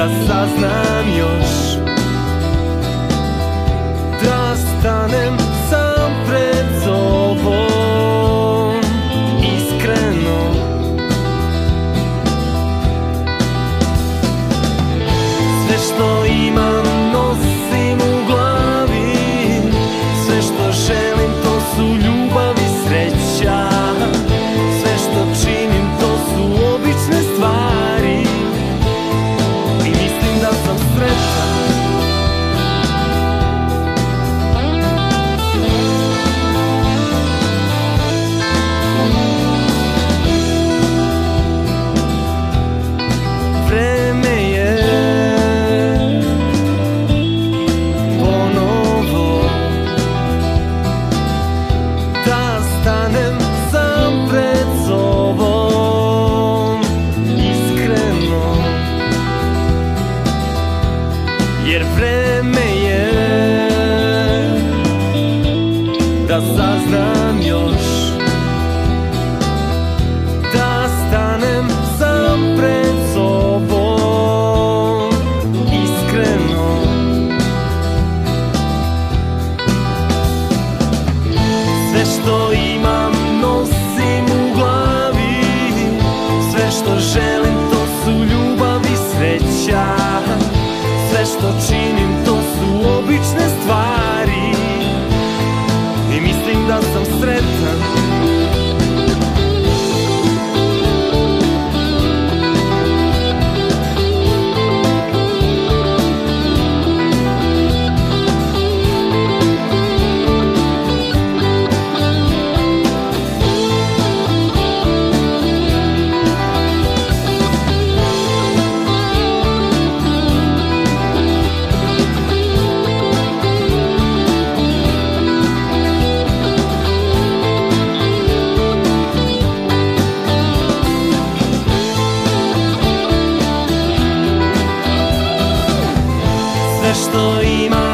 da saznam još, da stanem sam pred sobom iskreno. Sve što imam nosim u glavi, sve što želim to su ljubav i sreća, sve što činim to su obične stvari i mislim da sam sretan. Vreme je ponovo da stanem sam pred sobom iskreno, jer vreme je da saznam još, da stanem sam pred sobom iskreno. Sve što imam nosim u glavi, sve što želim to su ljubav i sreća, sve što činim to su obične stvari i mislim da sam sretan. Sve što imam